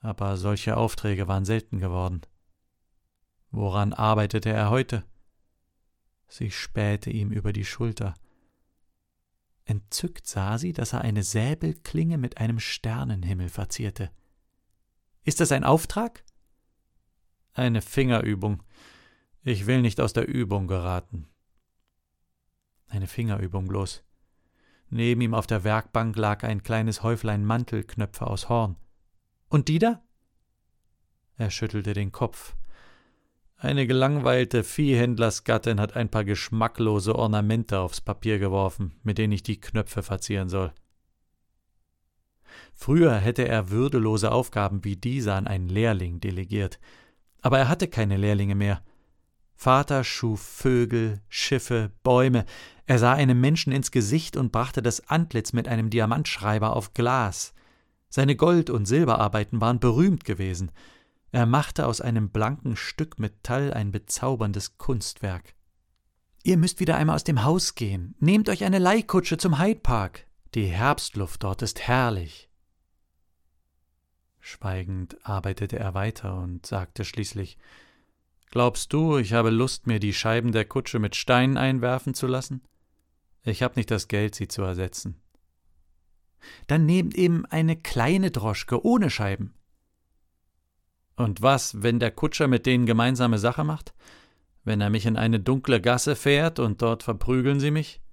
aber solche Aufträge waren selten geworden. Woran arbeitete er heute? Sie spähte ihm über die Schulter. Entzückt sah sie, dass er eine Säbelklinge mit einem Sternenhimmel verzierte. »Ist das ein Auftrag?« »Eine Fingerübung. Ich will nicht aus der Übung geraten.« Eine Fingerübung bloß. Neben ihm auf der Werkbank lag ein kleines Häuflein Mantelknöpfe aus Horn. »Und die da?« Er schüttelte den Kopf. Eine gelangweilte Viehhändlersgattin hat ein paar geschmacklose Ornamente aufs Papier geworfen, mit denen ich die Knöpfe verzieren soll. Früher hätte er würdelose Aufgaben wie diese an einen Lehrling delegiert. Aber er hatte keine Lehrlinge mehr. Vater schuf Vögel, Schiffe, Bäume. Er sah einem Menschen ins Gesicht und brachte das Antlitz mit einem Diamantschreiber auf Glas. Seine Gold- und Silberarbeiten waren berühmt gewesen. Er machte aus einem blanken Stück Metall ein bezauberndes Kunstwerk. »Ihr müsst wieder einmal aus dem Haus gehen. Nehmt euch eine Leihkutsche zum Hyde Park. Die Herbstluft dort ist herrlich.« Schweigend arbeitete er weiter und sagte schließlich: »Glaubst du, ich habe Lust, mir die Scheiben der Kutsche mit Steinen einwerfen zu lassen? Ich habe nicht das Geld, sie zu ersetzen.« »Dann nehmt eben eine kleine Droschke ohne Scheiben.« »Und was, wenn der Kutscher mit denen gemeinsame Sache macht? Wenn er mich in eine dunkle Gasse fährt und dort verprügeln sie mich?«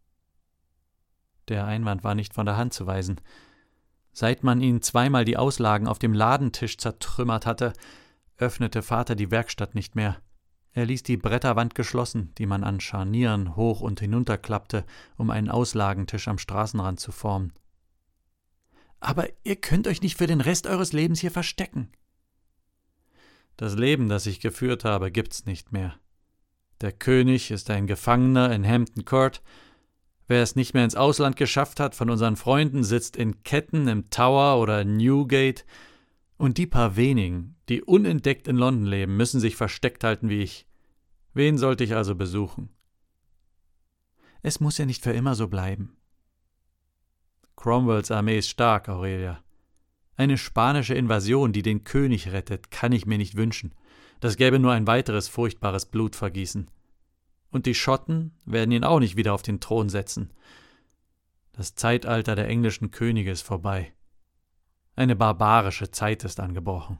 Der Einwand war nicht von der Hand zu weisen. Seit man ihn zweimal die Auslagen auf dem Ladentisch zertrümmert hatte, öffnete Vater die Werkstatt nicht mehr. Er ließ die Bretterwand geschlossen, die man an Scharnieren hoch und hinunterklappte, um einen Auslagentisch am Straßenrand zu formen. »Aber ihr könnt euch nicht für den Rest eures Lebens hier verstecken.« »Das Leben, das ich geführt habe, gibt's nicht mehr. Der König ist ein Gefangener in Hampton Court. Wer es nicht mehr ins Ausland geschafft hat von unseren Freunden, sitzt in Ketten im Tower oder in Newgate. Und die paar wenigen, die unentdeckt in London leben, müssen sich versteckt halten wie ich. Wen sollte ich also besuchen?« »Es muss ja nicht für immer so bleiben.« »Cromwells Armee ist stark, Aurelia. Eine spanische Invasion, die den König rettet, kann ich mir nicht wünschen. Das gäbe nur ein weiteres furchtbares Blutvergießen. Und die Schotten werden ihn auch nicht wieder auf den Thron setzen. Das Zeitalter der englischen Könige ist vorbei. Eine barbarische Zeit ist angebrochen.«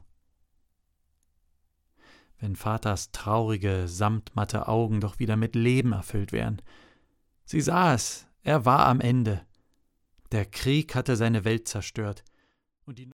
Wenn Vaters traurige, samtmatte Augen doch wieder mit Leben erfüllt wären. Sie sah es, er war am Ende. Der Krieg hatte seine Welt zerstört. Und die